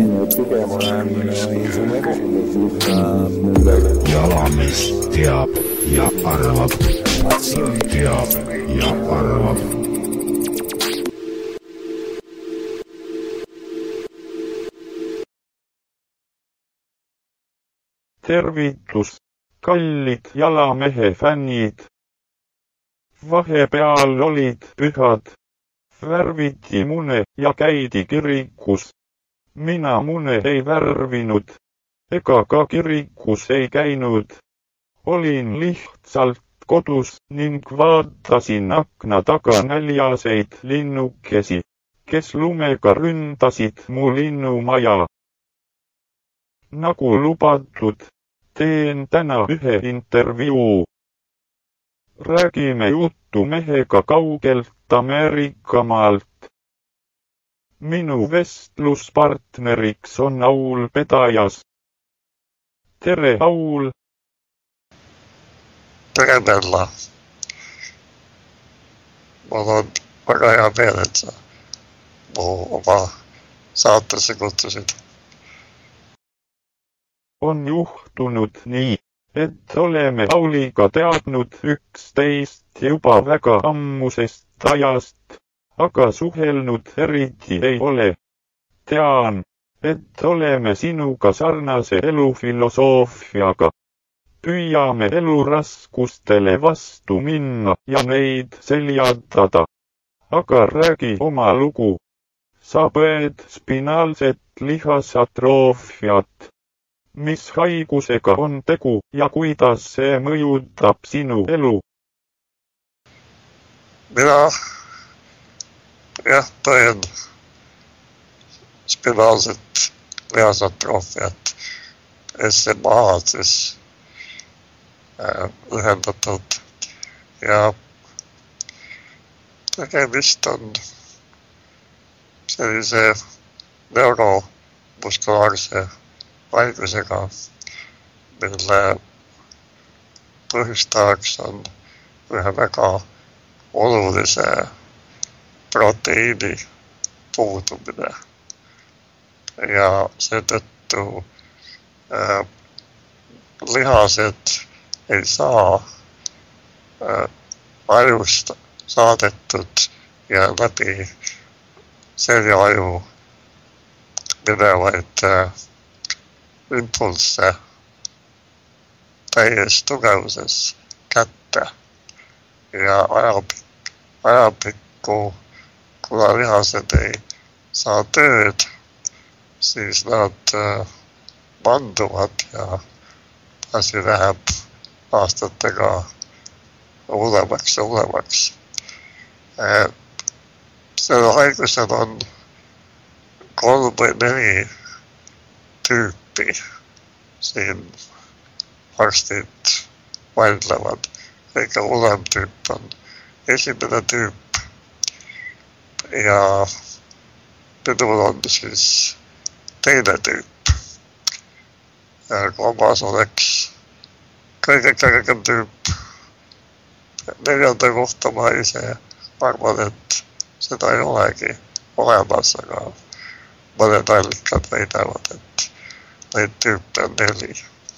pigem olen niisugune küsimus. Jalamees teab ja arvab. Teab ja arvab. Tervitus, kallid jalamehe fännid. Vahepeal olid pühad. Värviti mune ja käidi kirikus. Mina mune ei värvinud, ega ka kirikus ei käinud. Olin lihtsalt kodus ning vaatasin akna taga näljaseid linnukesi, kes lumega ründasid mu linnumaja. Nagu lubatud, teen täna ühe intervjuu. Räägime juttu mehega kaugelt Ameerikamaalt. Minu vestluspartneriks on Aul Pedajas. Tere, Aul! Tere, Bella! Mul on väga hea meel, et sa mu oma saatesse kutsusid. On juhtunud nii, et oleme Auliga teadnud üksteist juba väga ammusest ajast, aga suhelnud eriti ei ole. Tean, et oleme sinuga sarnase elufilosoofiaga. Püüame eluraskustele vastu minna ja neid seljatada. Aga räägi oma lugu. Sa põed spinaalset lihasatroofiat. Mis haigusega on tegu ja kuidas see mõjutab sinu elu? Mina põen spinaalset lihasatroofiat, SMA-d siis ühendatud ja tegemist on sellise neuromuskulaarse haigusega, mille põhjustajaks on ühe väga olulise proteiini puudumine. Ja seetõttu lihased ei saa ajust saadetud ja läbi seljaaju minevaid impulsse täies tugevuses kätte ja ajapikku, kuna lihased ei saa tööd, siis nad manduvad ja asi läheb aastatega hullemaks ja hullemaks. Selle haigusel on 3 või 4 tüüpi. Siin arstid vaidlevad. Kõige hullem tüüp on esimene tüüp ja minul on siis teine tüüp. Ja 3. oleks kõige kõrgem tüüp. 4. kohta ma ise arvan, et seda ei olegi olemas, aga mõned allikad väidavad, et neid tüüpe on 4.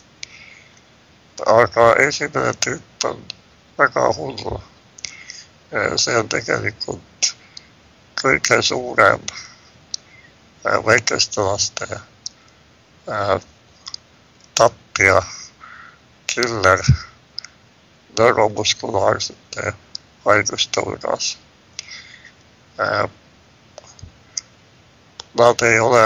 Aga esimene tüüp on väga hull. See on tegelikult kõige suurem väikeste laste tapja, killer neuromuskulaarsete haiguste hulgas. Nad ei ole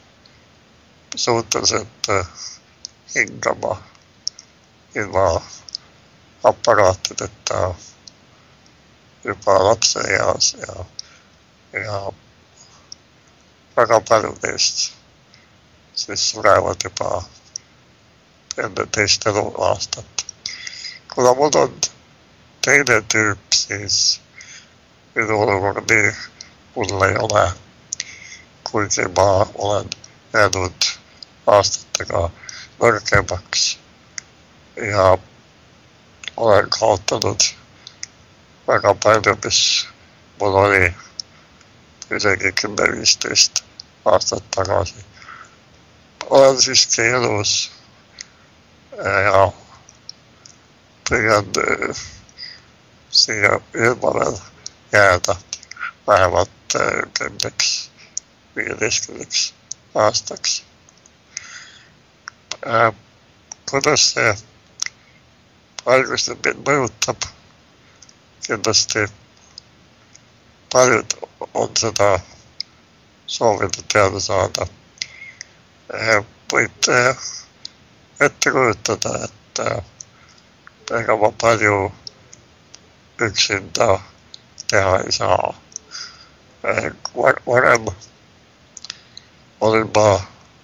suutelised hingama ilma aparaatideta juba lapse eas ja väga paljud neist siis surevad juba enne 2. eluaastat. Kuna mul on teine tüüp, siis minu olukord nii hull ei ole, kuigi ma olen jäänud aastatega nõrgemaks ja olen kaotanud väga palju, mis mul oli isegi 10-15 aastat tagasi. olen siiski elus ja püüan siia ilmale jääda vähemalt 10-15 aastaks. Kuidas see haigus mind mõjutab? Kindlasti paljud on seda soovinud teada saada. Võite ette kujutada, et ega ma palju üksinda teha ei saa. Varem olin ma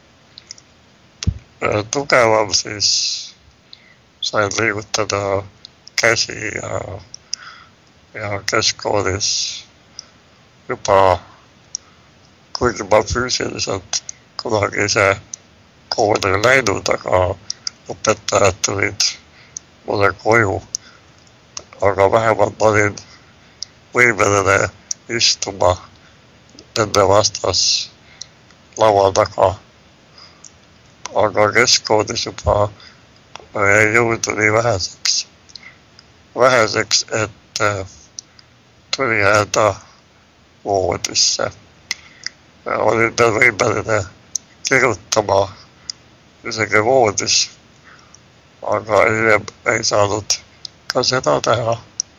tugevam, siis sain liigutada käsi ja keskkoolis juba, kuigi ma füüsiliselt kunagi ise kooli ei läinud, aga õpetajad tulid mulle koju. Aga vähemalt ma olin võimeline istuma nende vastas laua taga. Aga keskkoolis juba ei jõudu nii väheseks, et tuli jääda voodisse. Olin veel võimeline kirjutama isegi voodis, aga hiljem ei saanud ka seda teha.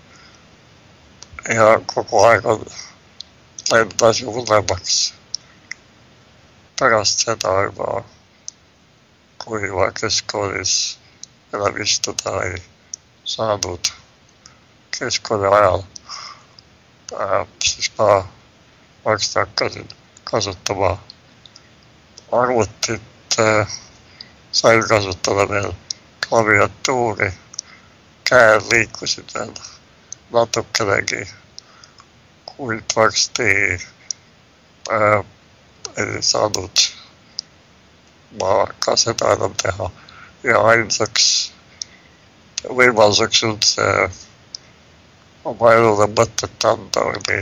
Ja kogu aeg on läinud asi hullemaks. Pärast seda juba, kui ma keskkoolis enam istuda ei saanud keskkooli ajal, siis ma hakkasin kasutama arvutit, sain kasutada veel klaviatuuri, käed liikusid veel natukenegi, kuid varsti ei saanud ma ka seda enam teha. Ja ainsaks võimaluseks üldse oma elule mõtet anda oli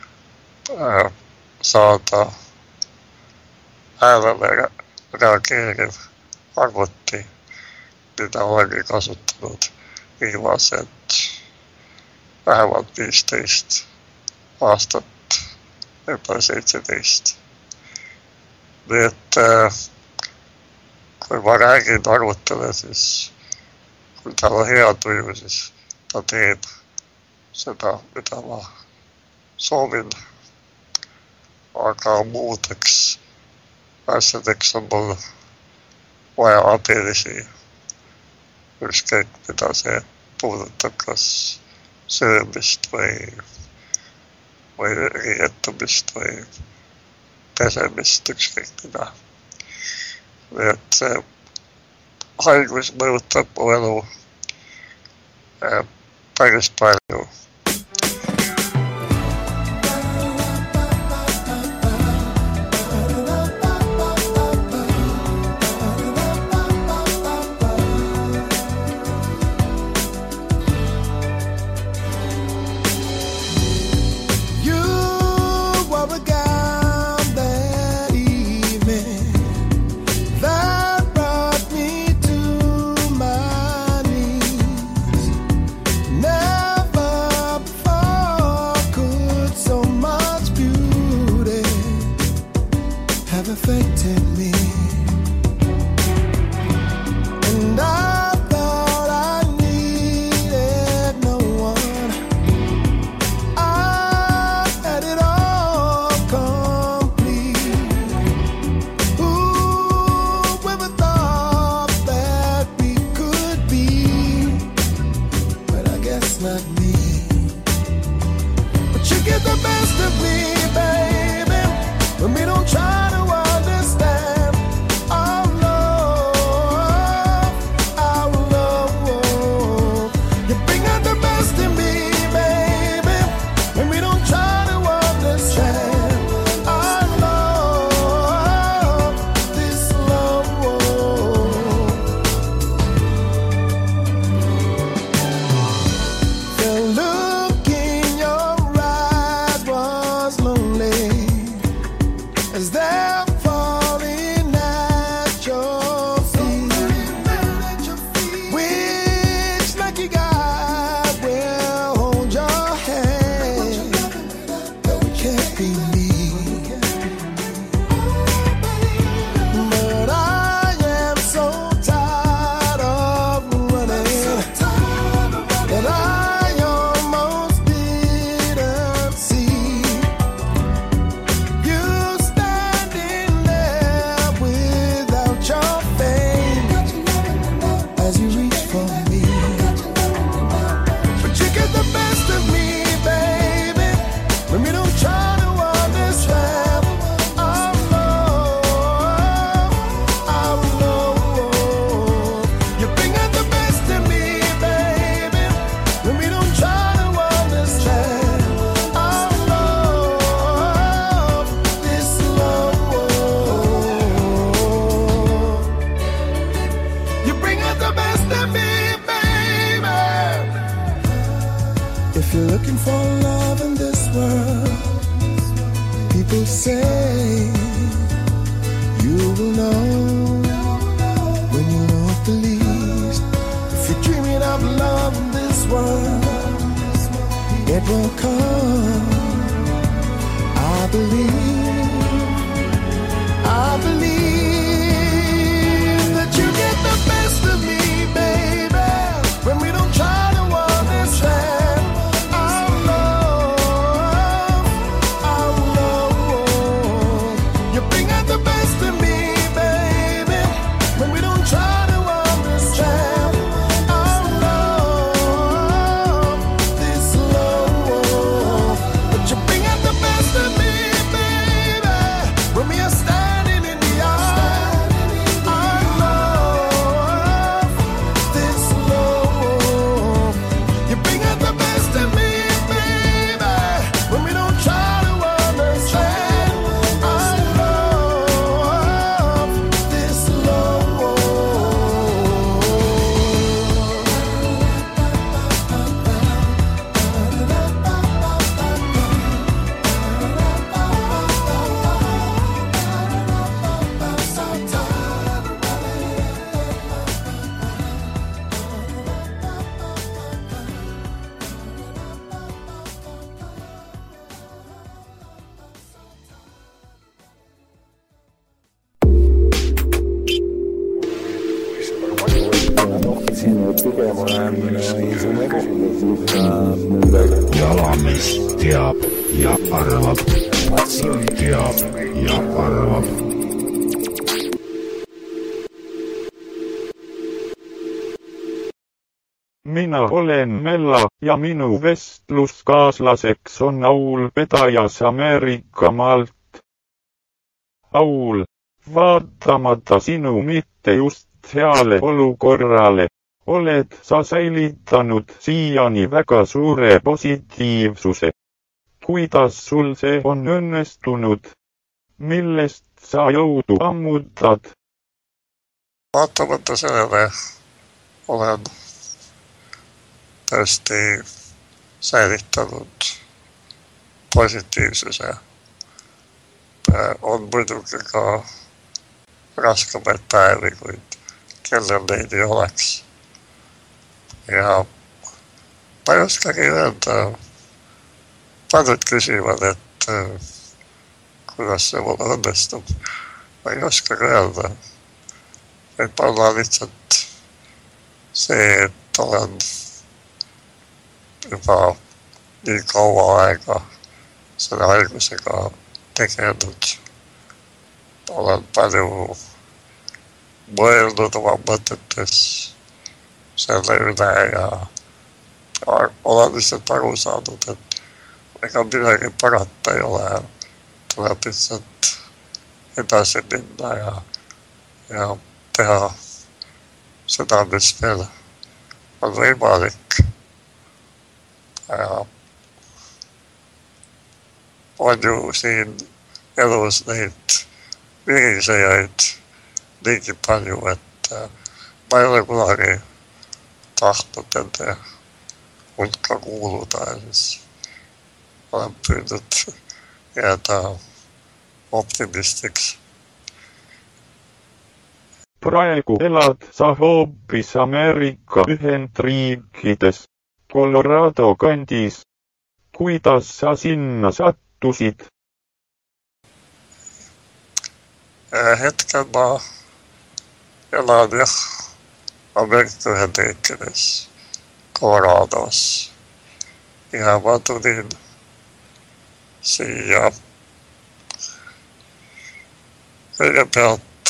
saada häälele reageeriv arvuti, mida olengi kasutanud viimased vähemalt 15 aastat, võib-olla 17. Nii et kui ma räägin arvutile, siis kui tal on hea tuju, siis ta teeb seda, mida ma soovin. Aga muudeks asjadeks on mul vaja abilisi, ükskõik mida see puudutab, kas söömist või riietumist või pesemist, ükskõik mida. Nii et see haigus mõjutab mu elu päris palju. people say you will know when you want the least. If you're dreaming of love in this world, it will come. I believe that you get the best of me, baby, when we don't try to understand our love. You bring out the best of me, baby, when we don't try to understand our love, this love. But you bring out the best of me, baby, when we are standing in the eye. Our love, this love. You bring out the best of me, baby, when we don't try to understand our love, this love. Sinne pigem olen isumega Jalamees teab ja arvab. Teab ja arvab. Mina olen Mella ja minu vestluskaaslaseks on Aul Pedajas Ameerikamaalt. Aul, vaatamata sinu mitte just heale olukorrale, oled sa säilitanud siiani väga suure positiivsuse. Kuidas sul see on õnnestunud? Millest sa jõudu ammutad? Vaatamata sellele olen tõesti säilitanud positiivsuse. On muidugi ka raskemaid päevi, kuid kellel neid ei oleks. Ja ma ei oskagi öelda, paljud küsivad, et kuidas see mulle õnnestub. Ma ei oskagi öelda. Et ma olen lihtsalt see, et olen juba nii kaua aega selle haigusega tegelenud. Olen palju mõelnud oma mõtetes selle üle ja olen lihtsalt aru saanud, et ega midagi parata ei ole. Tuleb lihtsalt edasi minna ja teha seda, mis veel on võimalik. Ja on ju siin elus neid virisejaid niigi palju, et ma ei ole kunagi tahtnud nende hulka kuuluda ja siis olen püüdnud jääda optimistiks. Praegu elad sa hoopis Ameerika Ühendriikides, Colorado kandis. Kuidas sa sinna sattusid? Hetkel ma elan Ameerika Ühendriikides, Colorados. Ja ma tulin siia kõigepealt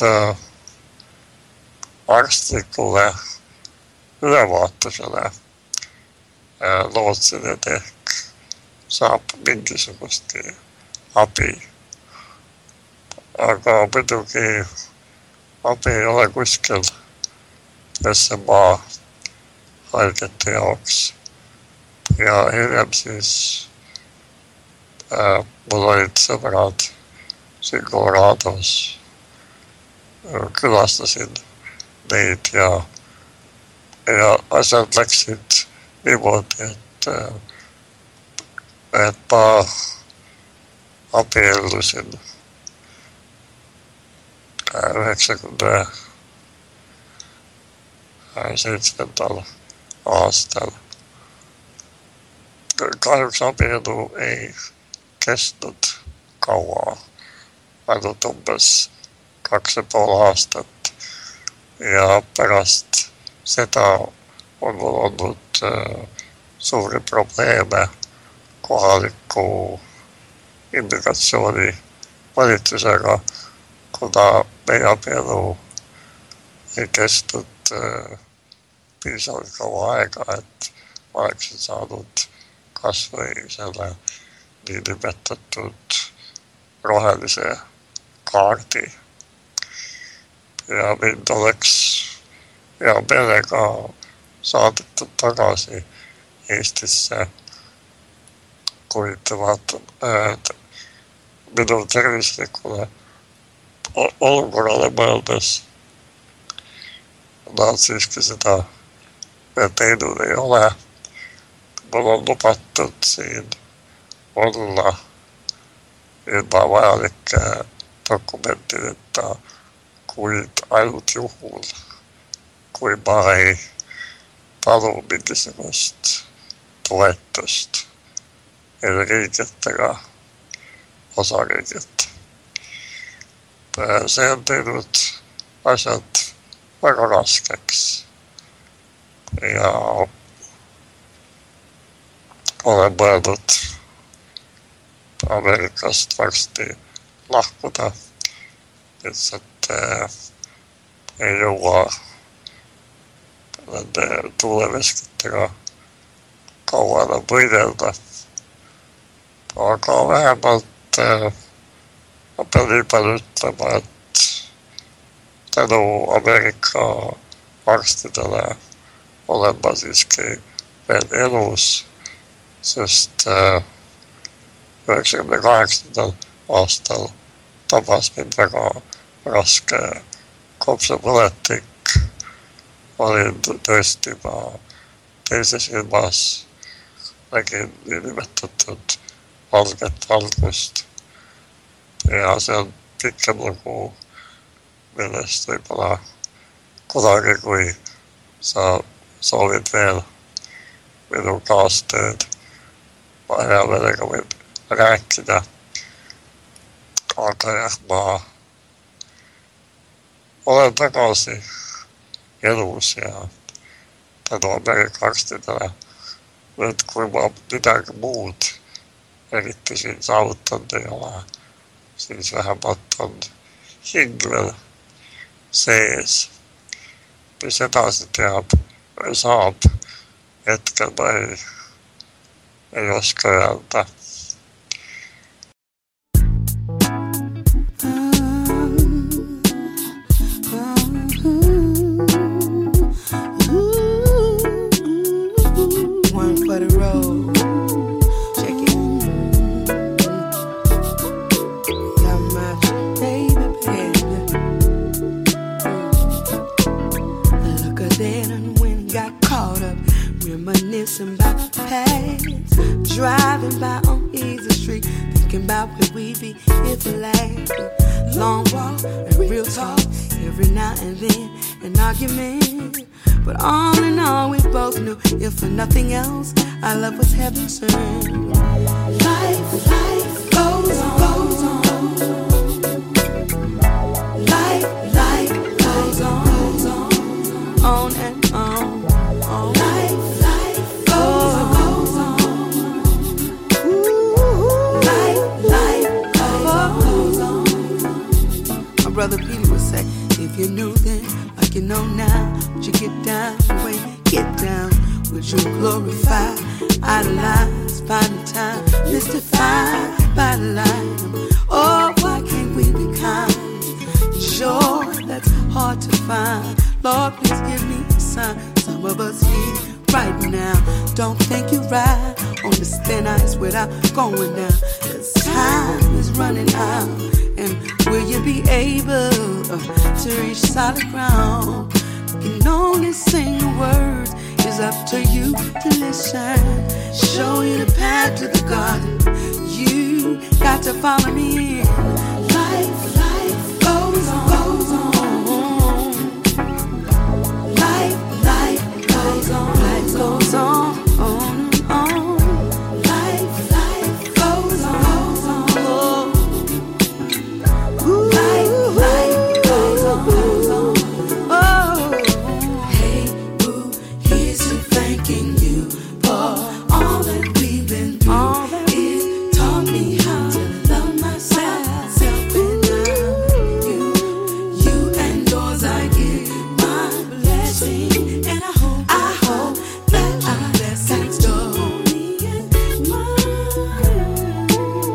arstlikule ülevaatusele. Lootsin, et ehk saab mingisugustki abi. Aga muidugi abi ei ole kuskil maa haigete jaoks. Ja hiljem siis mul olid sõbrad siin Colorados. Külastasin neid ja asjad läksid niimoodi, et ma apellusin 97 aastal. Kahjuks abielu ei kestnud kauaa, ainult umbes 2,5 aastat. Ja pärast seda on mul olnud suuri probleeme kohaliku immigratsiooni valitsusega, kuna meie abielu ei kestnud piisavalt kaua aega, et ma oleksin saanud kas või selle niinimetatud rohelise kaardi. Ja mind oleks hea meelega saadetud tagasi Eestisse, kuid vaatan, minu tervislikule olukorrale mõeldes nad siiski seda veel teinud ei ole. Mul on lubatud siin olla ilma vajalike dokumentideta, kuid ainult juhul, kui ma ei palu mingisugust toetust ei riigilt ega osariigilt. See on teinud asjad väga raskeks ja olen mõelnud Ameerikast varsti lahkuda, lihtsalt ei jõua nende tuuleveskitega kaua enam võidelda. Aga vähemalt ma pean nii palju ütlema, et tänu Ameerika arstidele olen ma siiski veel elus, sest 98. aastal tabas mind väga raske kopsupõletik. Olin tõesti ma teises ilmas, nägin niinimetatud valget valgust. Ja see on pikem lugu, millest võib-olla kunagi, kui sa soovid veel minu kaastööd, ma hea meelega võin rääkida. Aga jah, ma olen tagasi elus ja tänu Ameerika arstidele, et kui ma midagi muud eriti siin saavutanud ei ole, siis vähemalt on hing veel sees. Mis edasi teab või saab, hetkel ma ei oska öelda. About the past, driving by on Easy Street, thinking about where we be if it lasts. Long walk and real talk, every now and then an argument. But all in all, we both knew, if for nothing else, our love was heaven sent. Life goes on. Life goes on and on. Brother Peter would say, if you knew then, like you know now, would you get down, wait, get down? Would you glorify, idolize, find the time, mystified by the light? Oh, why can't we be kind? Sure, that's hard to find. Lord, please give me a sign. Some of us here right now don't think you're right on this thin ice without going down. This time is running out. And will you be able to reach solid ground? You can only sing the words, it's up to you to listen. Show you the path to the garden. You got to follow me in. Life goes on. Life goes on. Life goes on. Life goes on. Ooh, life goes on. Oh, hey, boo, here's to thanking you for all that we've been through. It taught me how to love myself and you and yours. I give my blessing, and I hope that our blessings go me and mine.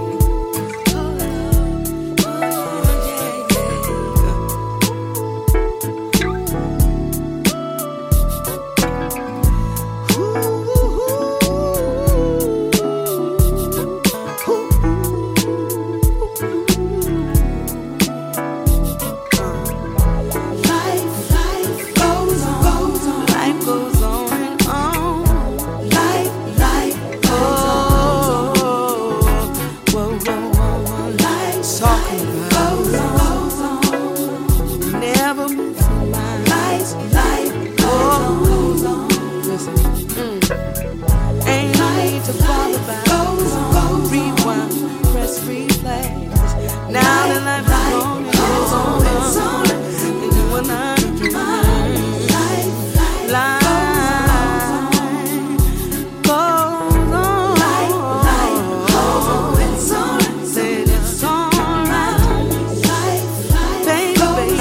Life goes on. Life goes on and on. Life goes on. Whoa. Life's talking goes on. Never moves from mine. Life goes on. Listen. Ain't no need to follow back. Rewind, press replay. Now that life is on, it's on. And you and I can life goes on. It's on. Said it's alright. Baby.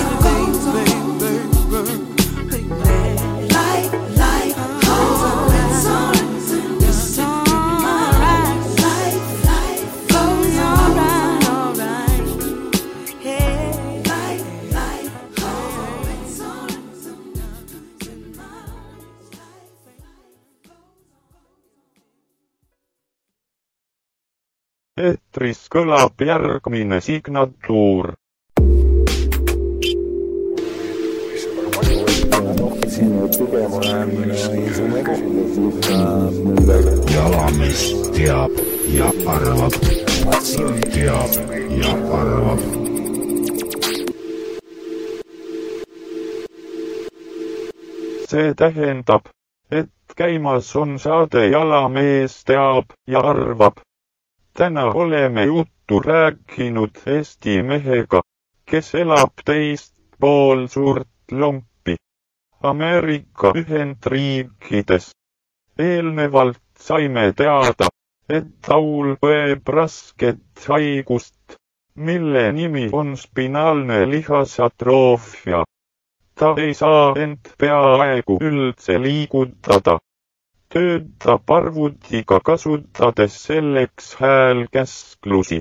Life goes on. It's on. It's alright. Life goes alright. Hey, life goes on. It's on. Sometimes in my Eetris kõlab järgmine signatuur. Sinu pigem olen isumegu. Jalamees teab ja arvab. Teab ja arvab. See tähendab, et käimas on saade Jalamees teab ja arvab. Täna oleme juttu rääkinud Eesti mehega, kes elab teist pool suurt lompi, Ameerika Ühendriikides. Eelnevalt saime teada, et Taul põeb rasket haigust, mille nimi on spinaalne lihasatroofia. Ta ei saa end peaaegu üldse liigutada. Töötab arvutiga kasutades selleks häälkäsklusi.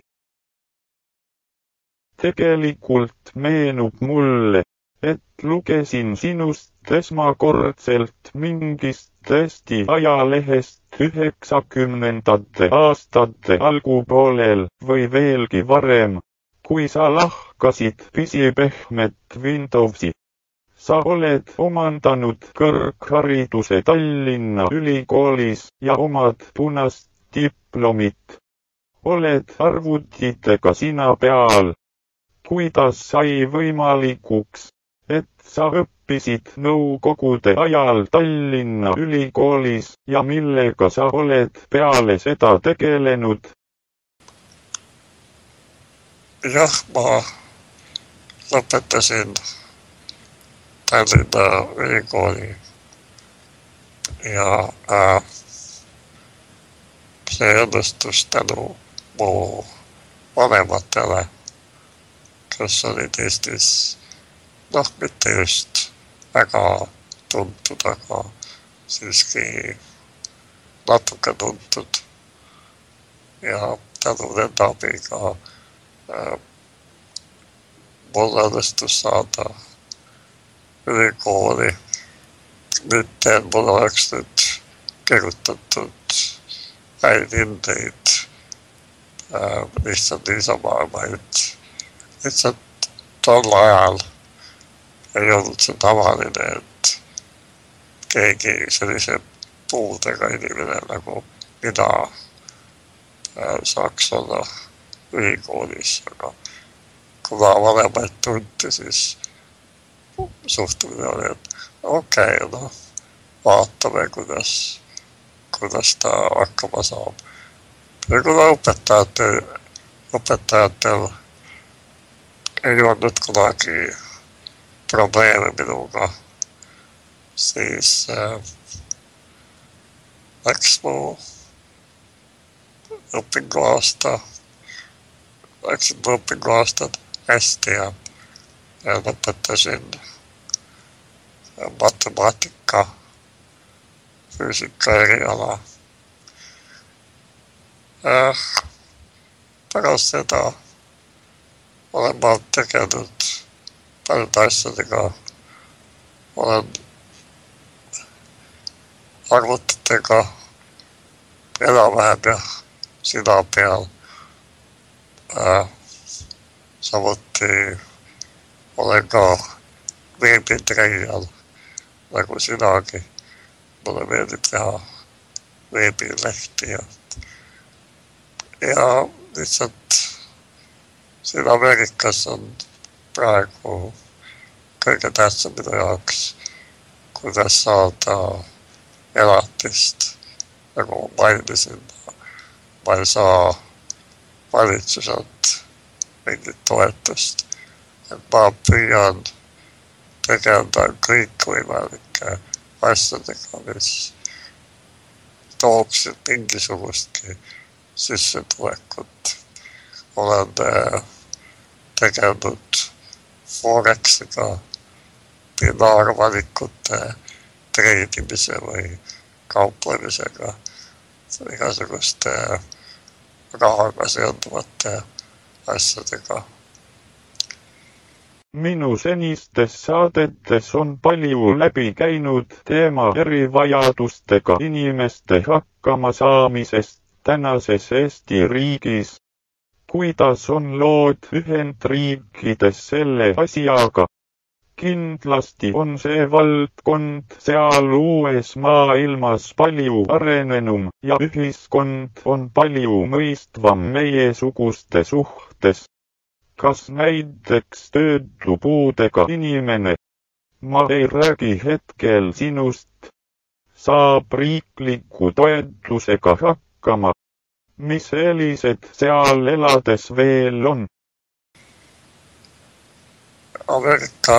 Tegelikult meenub mulle, et lugesin sinust esmakordselt mingist Eesti ajalehest 90ndate aastate algupoolel või veelgi varem, kui sa lahkasid pisipehmet Windowsi. Sa oled omandanud kõrghariduse Tallinna Ülikoolis ja omad punast diplomit. Oled arvutitega sina peal. Kuidas sai võimalikuks, et sa õppisid nõukogude ajal Tallinna Ülikoolis ja millega sa oled peale seda tegelenud? Jah, ma lõpetasin Tallinna Ülikooli ja see õnnestus tänu mu vanematele, kes olid Eestis, mitte just väga tuntud, aga siiski natuke tuntud. Ja tänu nende abiga mul õnnestus saada ülikooli. Nüüd mul oleks nüüd kirjutatud häid hindeid lihtsalt niisama, vaid lihtsalt tol ajal ei olnud see tavaline, et keegi sellise puudega inimene nagu mina saaks olla ülikoolis, aga kuna vanemaid tunti, siis suhtumine oli, et okei, vaatame, kuidas ta hakkama saab. Ja kuna õpetajatel ei olnud kunagi probleeme minuga, siis läks mu õpinguaastad hästi ja lõpetasin matemaatika, füüsika eriala. Pärast seda olen ma tegelenud paljude asjadega. Olen arvutitega enam-vähem ja sina peal. Samuti olen ka veebitrejal, nagu sinagi. Mulle meeldib teha veebilehti ja lihtsalt siin Ameerikas on praegu kõige tähtsam minu jaoks, kuidas saada elatist. Nagu mainisin, ma ei saa valitsuselt mingit toetust. Et ma püüan tegeleda kõikvõimalike asjadega, mis tooksid mingisugustki sissetulekut. Olen tegelenud Forexiga, binaarvalikute treidimise või kauplemisega, igasuguste rahaga seonduvate asjadega. Minu senistes saadetes on palju läbi käinud teema erivajadustega inimeste hakkama saamisest tänases Eesti riigis. Kuidas on lood Ühendriikides selle asjaga? Kindlasti on see valdkond seal uues maailmas palju arenenum ja ühiskond on palju mõistvam meiesuguste suhtes. Kas näiteks töötupuudega inimene, ma ei räägi hetkel sinust, saab riikliku toetusega hakkama? Mis sellised seal elades veel on? Ameerika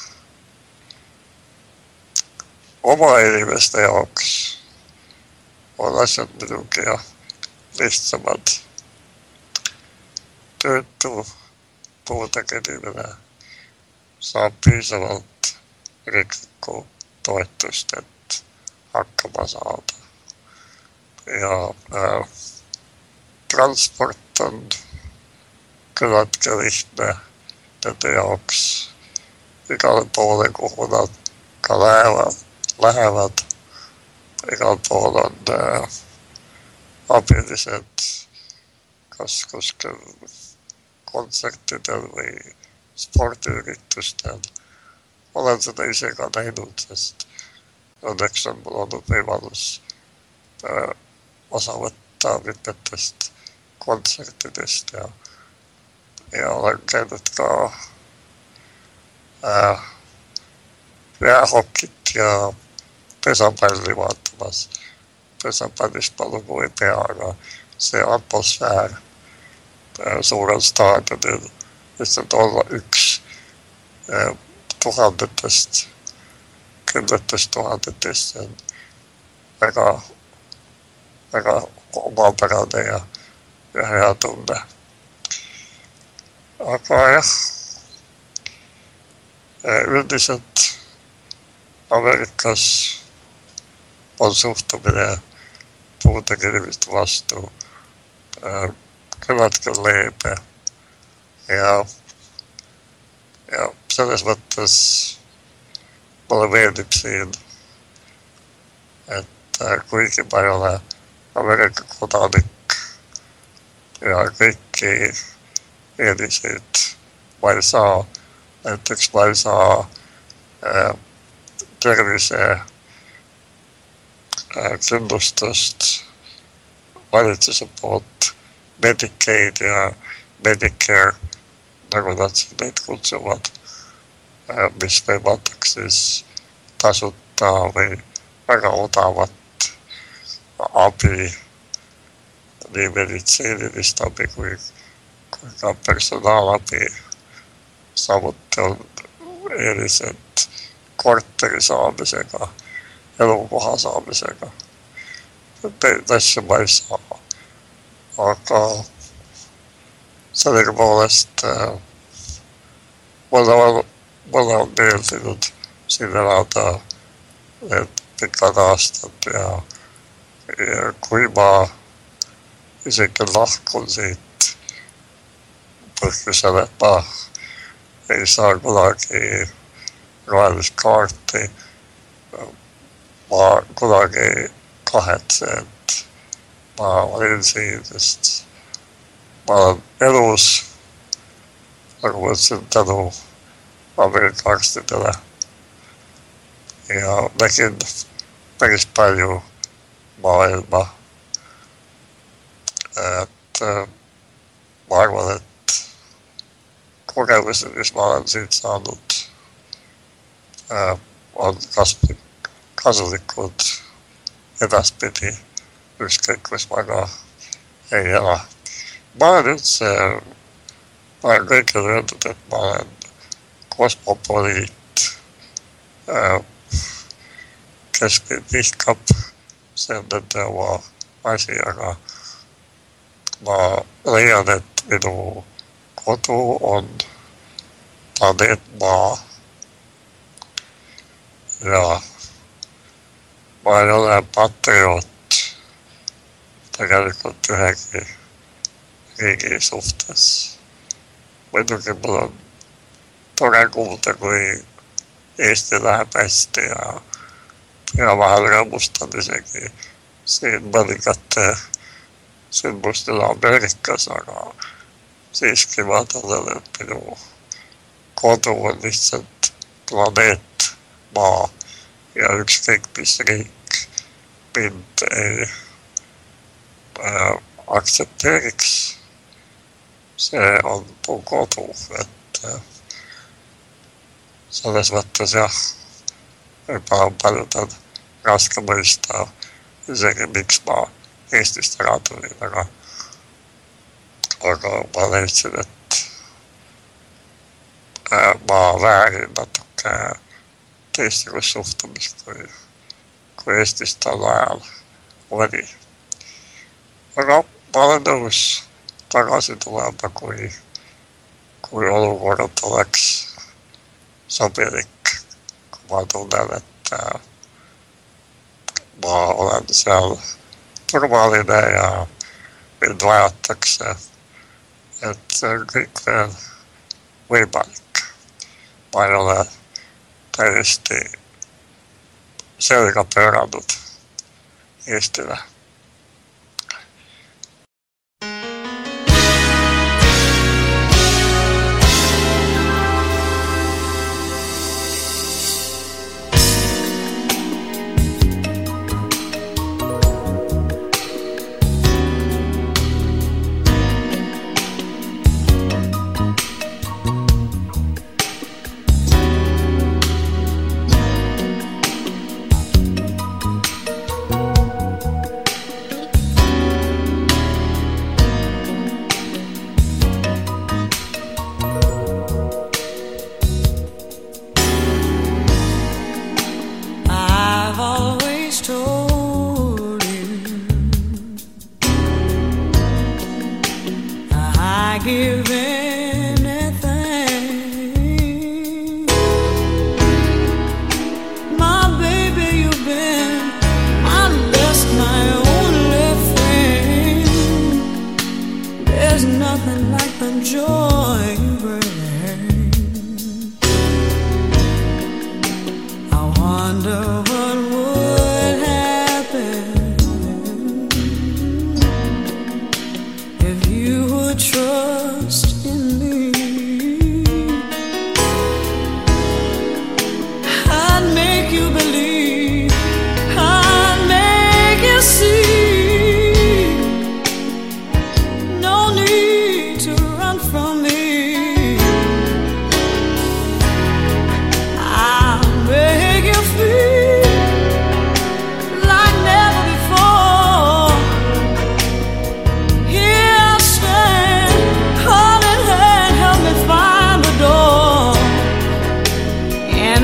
oma inimeste jaoks on asjad muidugi lihtsamad. Töötupuudega inimene saab piisavalt riiklikku toetust, et hakkama saada. Ja transport on küllaltki lihtne nende jaoks. Igale poole, kuhu nad ka lähevad. Igal pool on abilised, kas kuskil kontsertidel või spordiüritustel. Olen seda ise ka näinud, sest õnneks on mul olnud võimalus osa võtta mitmetest kontsertidest ja olen käinud ka jäähokit ja pesapalli vaatamas. Pesapallist ma lugu ei pea, aga see atmosfäär suurel staadionil, lihtsalt olla üks tuhandetest, kümnetest tuhandetest, see on väga omapärane ja hea tunne. Aga üldiselt Ameerikas on suhtumine puudega inimeste vastu küllaltki leebe ja selles mõttes mulle meeldib siin, et kuigi ma ei ole Ameerika kodanik ja kõiki eeliseid ma ei saa, näiteks ma ei saa tervise kindlustust valitsuse poolt, Medicaid ja Medicare, nagu nad neid kutsuvad, mis võimaldaks siis tasuta või väga odavat abi, nii meditsiinilist abi kui ka personaalabi. Samuti on eelised korteri saamisega, elukoha saamisega. Neid asju ma ei saa. Aga sellega poolest mulle on meeldinud siin elada need pikad aastad ja kui ma isegi lahkun siit põhjusel, et ma ei saa kunagi rohelist kaarti, ma kunagi ei kahetse, et ma olin siin, sest ma olen elus, nagu ma ütlesin, tänu Ameerika arstidele ja nägin päris palju maailma. Et ma arvan, et kogemused, mis ma olen siit saanud, on kasulikud edaspidi, ükskõik mis ma ka ei ela. Ma olen kõigile öeldud, et ma olen kosmopoliit, kes mind vihkab, see on nende oma asi, aga ma leian, et minu kodu on planeet Maa. Ja ma ei ole patrioot tegelikult ühegi riigi suhtes. Muidugi mul on tore kuulda, kui Eesti läheb hästi ja vahel rõõmustan isegi siin mõningate sündmustel Ameerikas, aga siiski ma tunnen, et minu kodu on lihtsalt planeet Maa ja ükskõik mis riik mind ei aktsepteeriks. See on mu kodu, et selles mõttes jah, juba paljudel raske mõista isegi miks ma Eestist ära tulin, aga ma leidsin, et ma väärin natuke teistsugust suhtumist kui Eestis tol ajal oli. Aga ma olen nõus tagasi tulema, kui olukord oleks sobilik, kui ma tunnen, et ma olen seal turvaline ja mind vajatakse, et see on kõik veel võimalik. Ma ei ole täiesti selga pööranud Eestile. To run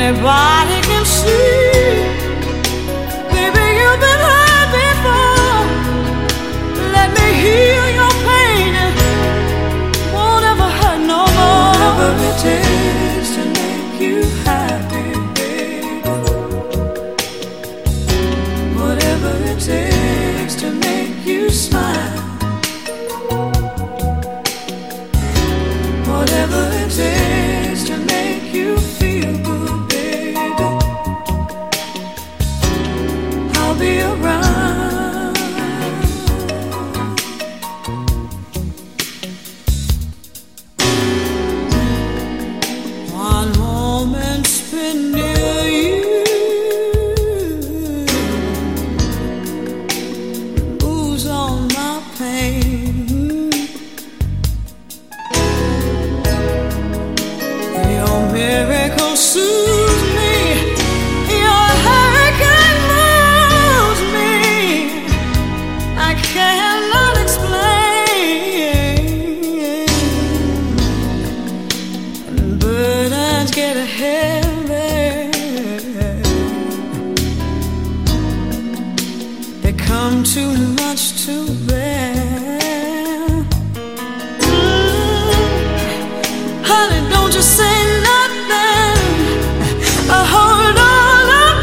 Anybody can see, baby, you've been hurt before. Let me heal your pain. Won't ever hurt no more. Whatever it takes to make you happy, baby. Whatever it takes to make you smile. Whatever it takes to make you feel good, baby. I'll be around. One moment spent near you moves all my pain. Your miracle soothes me. Your hurricane moves me. I cannot explain. And burdens get heavy. They come too much to bear. Honey, don't you say nothing. Hold on, I'm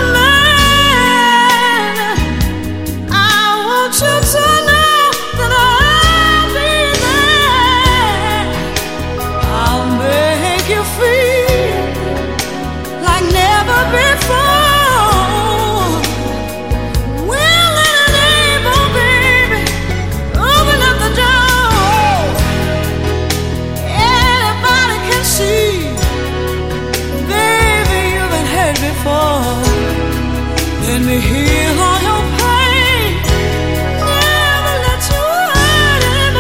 coming. I want you to know that I'll be there. I'll make you feel like never before. Willing and able, baby. Open up the door. Anybody can see, baby, you've been hurt before. Let me heal all your pain. Never let you hurt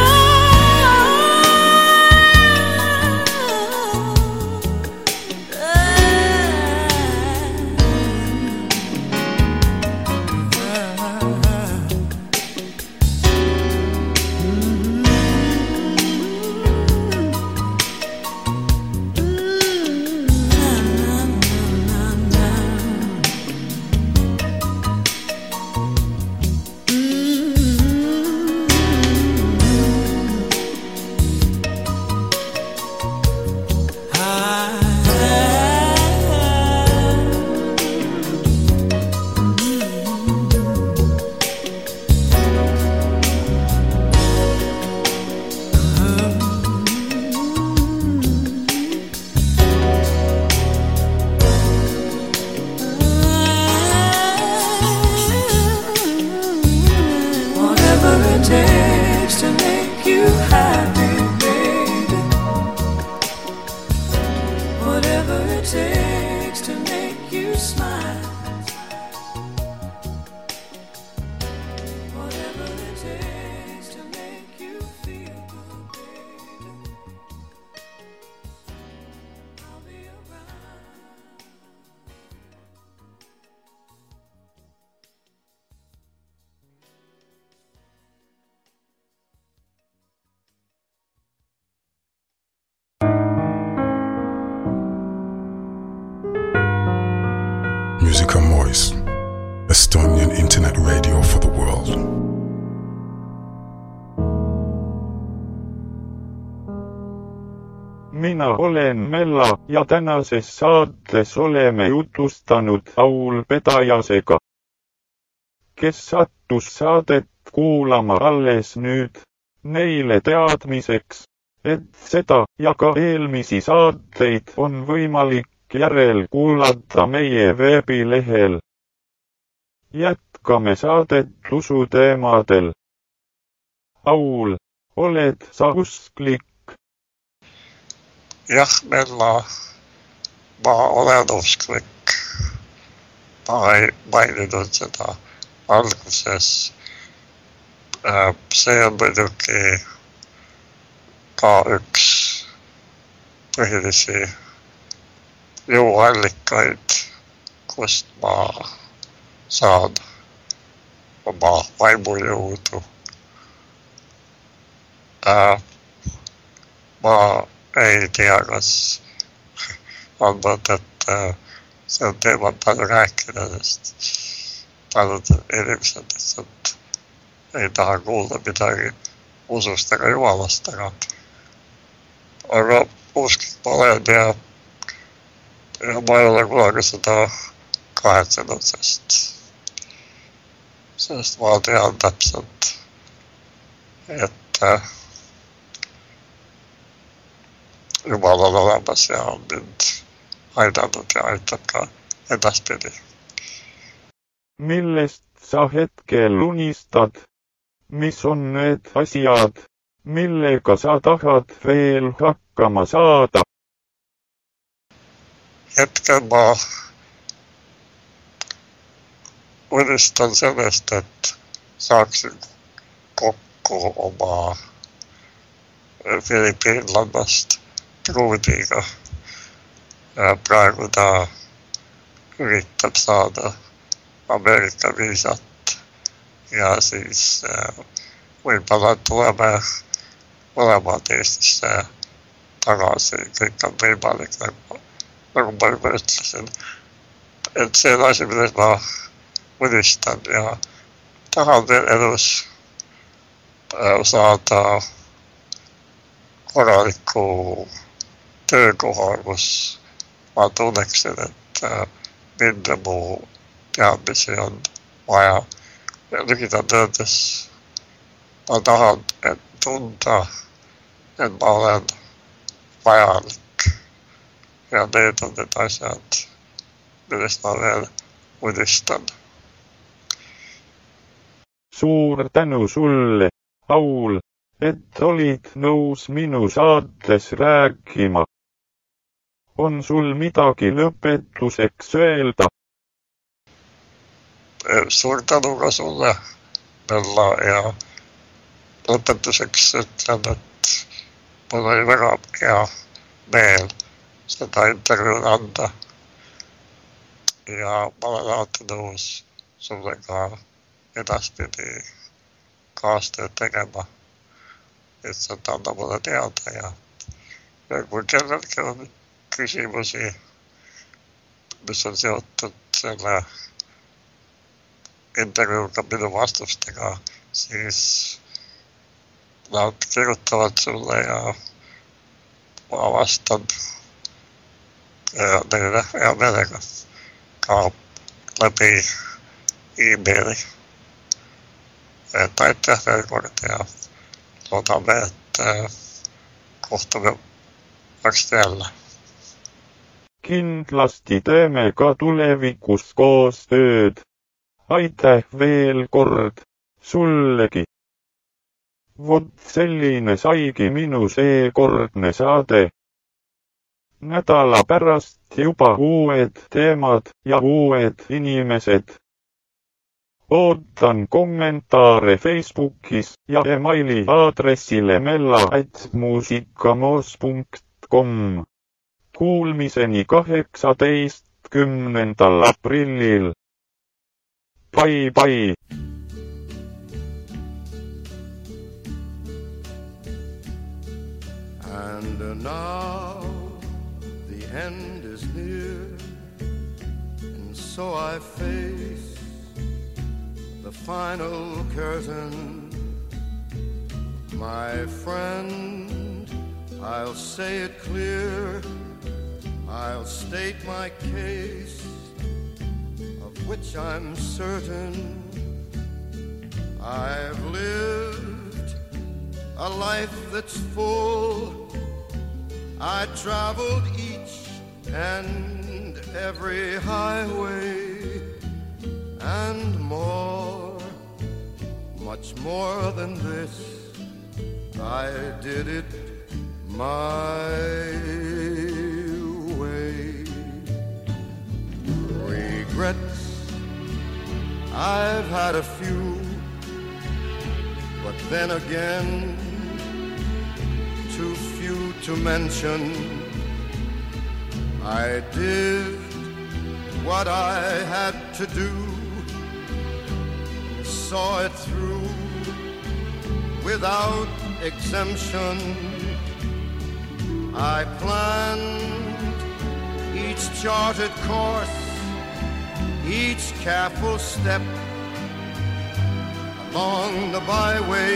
Whatever it takes to make you happy, baby. Whatever it takes to make you smile. Whatever it takes to make you feel good, baby. I'll be around. Musica Moist, Estonian internet radio for the world. Mina olen Mella ja tänases saates oleme jutustanud Paul Pedajasega, kes sattus saadet kuulama alles nüüd. Neile teadmiseks, et seda ja ka eelmisi saateid on võimalik järelkuulata meie veebilehel. Jätkame saadet usuteemadel. Paul, oled sa usklik? Jah, Mella, ma olen usklik. Ma ei maininud seda alguses. See on muidugi ka üks põhilisi jõuallikaid, kust ma saan oma vaimujõudu. Ma ei tea, kas on mõtet se on teeman paljon rääkkida, sest paljud inimesed lihtsalt ei taha kuulda midagi usust ega jumalast, aga usklik ma olen ja ma ei ole kunagi seda kahetsenud, sest ma tean täpselt, et Jumal on olemas ja on mind aidanud ja aitab ka edaspidi. Millest sa hetkel unistad? Mis on need asjad, millega sa tahad veel hakkama saada? Hetkel ma unistan sellest, et saaksin kokku oma filipiinlannast Truudiga. Praegu ta üritab saada Ameerika viisat ja siis võib-olla tuleme mõlemad Eestisse tagasi. Kõik on võimalik, nagu ma juba ütlesin. Et see on asi, mida ma unistan ja tahan veel elus saada korraliku töökoha, kus ma tunneksin, et mind ja mu teadmisi on vaja. Lühidalt öeldes ma tahan tunda, et ma olen vajalik. Ja need on need asjad, millest ma veel unistan. Suur tänu sulle, Paul, et olid nõus minu saates rääkima. On sul midagi lõpetuseks öelda? Suur tänu ka sulle, Bella, ja lõpetuseks ütlen, et mul oli väga hea meel seda intervjuud anda. Ja ma olen alati nõus sulle ka edaspidi kaastööd tegema. Lihtsalt anda mulle teada ja kui kellelgi on küsimusi, mis on seotud selle intervjuuga minu vastustega, siis nad kirjutavad sulle ja ma vastan neile hea meelega ka läbi e-maili. Et aitäh veel kord ja loodame, et kohtume varsti jälle. Kindlasti teeme ka tulevikus koostööd. Aitäh veel kord sullegi. Vot selline saigi minu seekordne saade. Nädala pärast juba uued teemad ja uued inimesed. Ootan kommentaare Facebookis ja emaili aadressile mella@musikamos.com. Kuulmiseni 18. aprillil. Bye bye. And now the end is near, and so I face the final curtain. My friend, I'll say it clear, I'll state my case, of which I'm certain. I've lived a life that's full. I traveled each and every highway and more, much more than this. I did it my way. Regrets, I've had a few, but then again, too few to mention. I did what I had to do, saw it through without exemption. I planned each each charted course, each careful step along the byway,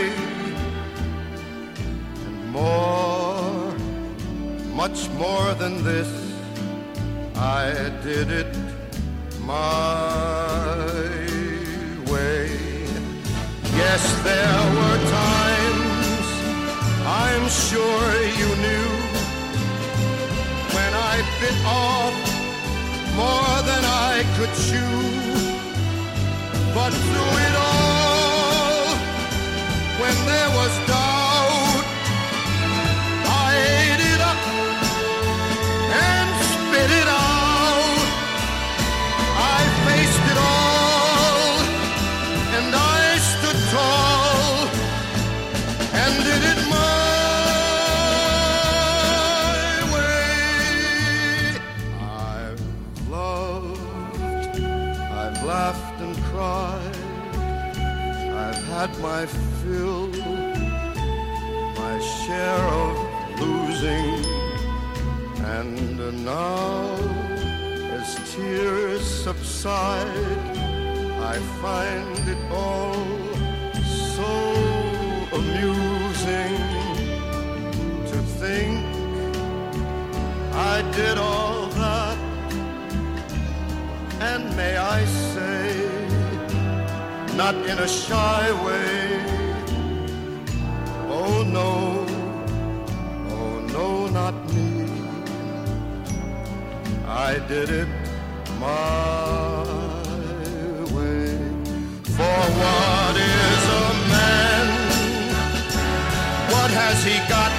and more, much more than this, I did it my way. Yes, there were times, I'm sure you knew, when I bit off more than I could chew. But through it all, when there was doubt, I ate it up and spit it out. I faced it all, and I stood tall, and did it my laughed and cried, I've had my fill, my share of losing, and now as tears subside, I find it all so amusing to think I did all that. And may I say, not in a shy way, oh no, not me. I did it my way. For what is a man? What has he got,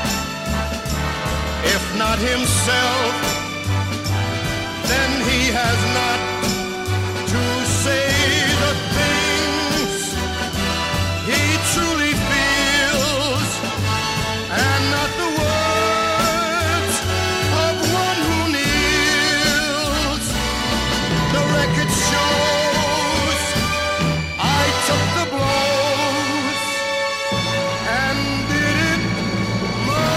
if not himself? Then he has not to say the things he truly feels, and not the words of one who kneels. The record shows I took the blows and did it my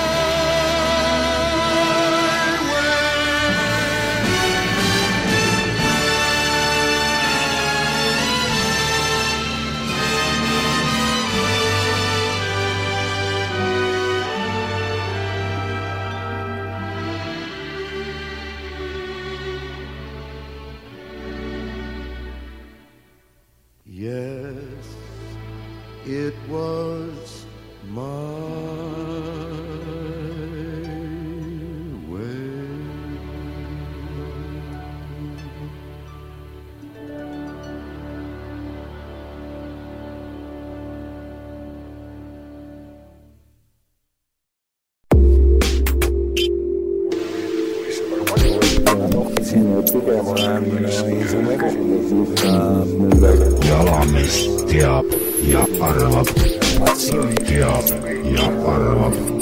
yes, it was my way. Jalamis teab ja arvab. Teab ja arvab.